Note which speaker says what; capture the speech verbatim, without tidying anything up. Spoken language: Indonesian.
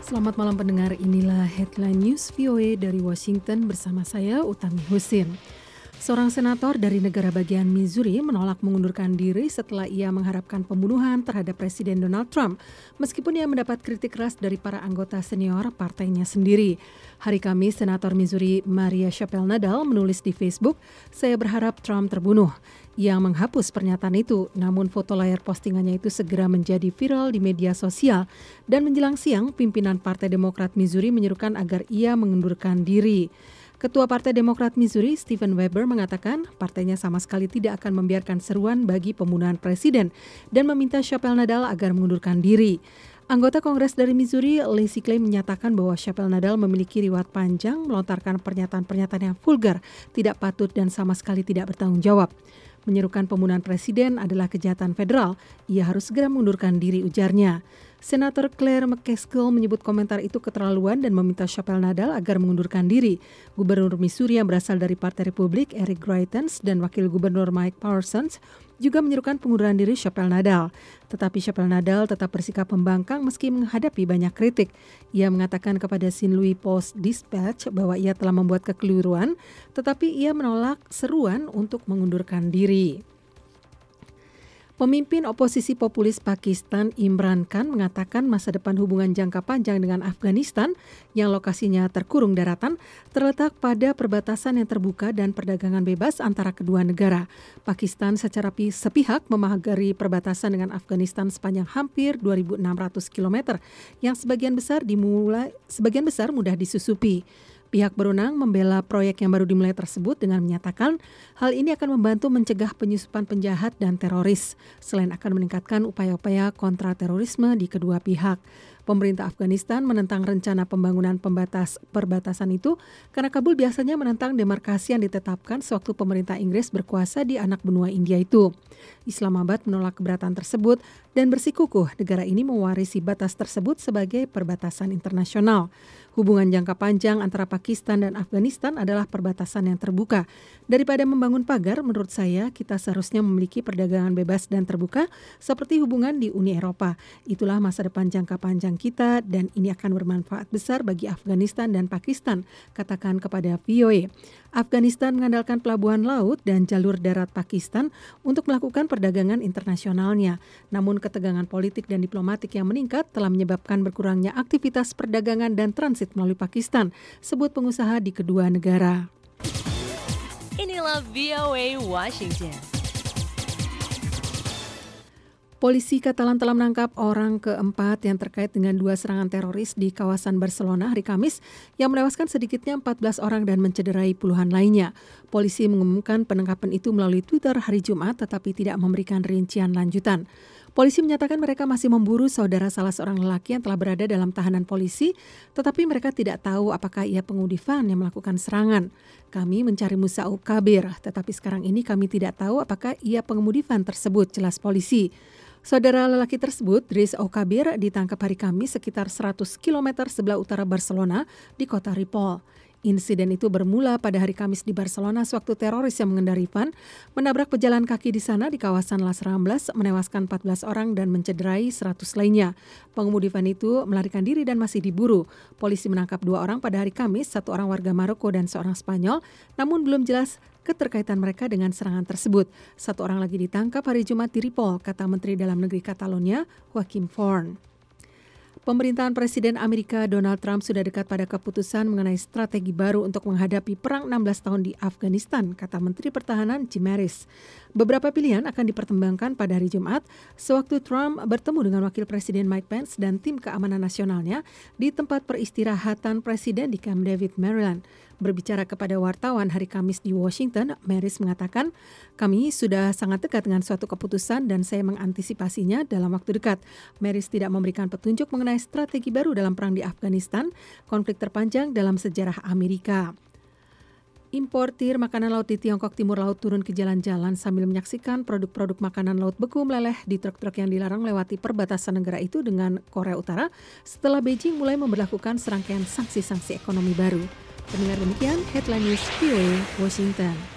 Speaker 1: Selamat malam pendengar, inilah Headline News V O A dari Washington bersama saya Utami Husin. Seorang senator dari negara bagian Missouri menolak mengundurkan diri setelah ia mengharapkan pembunuhan terhadap Presiden Donald Trump, meskipun ia mendapat kritik keras dari para anggota senior partainya sendiri. Hari Kamis, Senator Missouri Maria Chapelle Nadal menulis di Facebook, "Saya berharap Trump terbunuh." Ia menghapus pernyataan itu, namun foto layar postingannya itu segera menjadi viral di media sosial. Dan menjelang siang, pimpinan Partai Demokrat Missouri menyerukan agar ia mengundurkan diri. Ketua Partai Demokrat Missouri, Stephen Weber, mengatakan partainya sama sekali tidak akan membiarkan seruan bagi pembunuhan presiden dan meminta Chapelle Nadal agar mengundurkan diri. Anggota Kongres dari Missouri, Lacey Clay, menyatakan bahwa Chapelle Nadal memiliki riwayat panjang melontarkan pernyataan-pernyataan yang vulgar, tidak patut dan sama sekali tidak bertanggung jawab. Menyerukan pembunuhan presiden adalah kejahatan federal, ia harus segera mengundurkan diri, ujarnya. Senator Claire McCaskill menyebut komentar itu keterlaluan dan meminta Chapelle Nadal agar mengundurkan diri. Gubernur Missouri yang berasal dari Partai Republik, Eric Greitens, dan Wakil Gubernur Mike Parsons juga menyerukan pengunduran diri Chapelle Nadal. Tetapi Chapelle Nadal tetap bersikap pembangkang meski menghadapi banyak kritik. Ia mengatakan kepada Saint Louis Post-Dispatch bahwa ia telah membuat kekeliruan, tetapi ia menolak seruan untuk mengundurkan diri. Pemimpin oposisi populis Pakistan Imran Khan mengatakan masa depan hubungan jangka panjang dengan Afghanistan yang lokasinya terkurung daratan terletak pada perbatasan yang terbuka dan perdagangan bebas antara kedua negara. Pakistan secara sepihak memagari perbatasan dengan Afghanistan sepanjang hampir dua ribu enam ratus kilometer yang sebagian besar dimulai sebagian besar mudah disusupi. Pihak berwenang membela proyek yang baru dimulai tersebut dengan menyatakan hal ini akan membantu mencegah penyusupan penjahat dan teroris, selain akan meningkatkan upaya-upaya kontra terorisme di kedua pihak. Pemerintah Afghanistan menentang rencana pembangunan pembatas perbatasan itu karena Kabul biasanya menentang demarkasi yang ditetapkan sewaktu pemerintah Inggris berkuasa di anak benua India itu. Islamabad menolak keberatan tersebut dan bersikukuh negara ini mewarisi batas tersebut sebagai perbatasan internasional. Hubungan jangka panjang antara Pakistan dan Afghanistan adalah perbatasan yang terbuka. Daripada membangun pagar, menurut saya kita seharusnya memiliki perdagangan bebas dan terbuka seperti hubungan di Uni Eropa. Itulah masa depan jangka panjang kita dan ini akan bermanfaat besar bagi Afghanistan dan Pakistan, katakan kepada V O A. Afghanistan mengandalkan pelabuhan laut dan jalur darat Pakistan untuk melakukan perdagangan internasionalnya. Namun ketegangan politik dan diplomatik yang meningkat telah menyebabkan berkurangnya aktivitas perdagangan dan transit melalui Pakistan, sebut pengusaha di kedua negara.
Speaker 2: Inilah V O A Washington.
Speaker 1: Polisi Katalan telah menangkap orang keempat yang terkait dengan dua serangan teroris di kawasan Barcelona hari Kamis yang menewaskan sedikitnya empat belas orang dan mencederai puluhan lainnya. Polisi mengumumkan penangkapan itu melalui Twitter hari Jumat tetapi tidak memberikan rincian lanjutan. Polisi menyatakan mereka masih memburu saudara salah seorang lelaki yang telah berada dalam tahanan polisi, tetapi mereka tidak tahu apakah ia pengemudi van yang melakukan serangan. Kami mencari Musa Kabir, tetapi sekarang ini kami tidak tahu apakah ia pengemudi van tersebut, jelas polisi. Saudara lelaki tersebut, Driss Kabir, ditangkap hari Kamis sekitar seratus kilometer sebelah utara Barcelona di kota Ripoll. Insiden itu bermula pada hari Kamis di Barcelona sewaktu teroris yang mengendarai van menabrak pejalan kaki di sana di kawasan Las Ramblas, menewaskan empat belas orang dan mencederai seratus lainnya. Pengemudi van itu melarikan diri dan masih diburu. Polisi menangkap dua orang pada hari Kamis, satu orang warga Maroko dan seorang Spanyol, namun belum jelas keterkaitan mereka dengan serangan tersebut. Satu orang lagi ditangkap hari Jumat di Ripoll, kata Menteri Dalam Negeri Catalonia, Joaquim Forn. Pemerintahan Presiden Amerika Donald Trump sudah dekat pada keputusan mengenai strategi baru untuk menghadapi perang enam belas tahun di Afghanistan, kata Menteri Pertahanan Jim Mattis. Beberapa pilihan akan dipertimbangkan pada hari Jumat, sewaktu Trump bertemu dengan Wakil Presiden Mike Pence dan tim keamanan nasionalnya di tempat peristirahatan Presiden di Camp David, Maryland. Berbicara kepada wartawan hari Kamis di Washington, Mattis mengatakan, kami sudah sangat dekat dengan suatu keputusan dan saya mengantisipasinya dalam waktu dekat. Mattis tidak memberikan petunjuk mengenai strategi baru dalam perang di Afghanistan, konflik terpanjang dalam sejarah Amerika. Importir makanan laut di Tiongkok Timur Laut turun ke jalan-jalan sambil menyaksikan produk-produk makanan laut beku meleleh di truk-truk yang dilarang melewati perbatasan negara itu dengan Korea Utara setelah Beijing mulai memberlakukan serangkaian sanksi-sanksi ekonomi baru. Pendengar demikian, Headline News V O A Washington.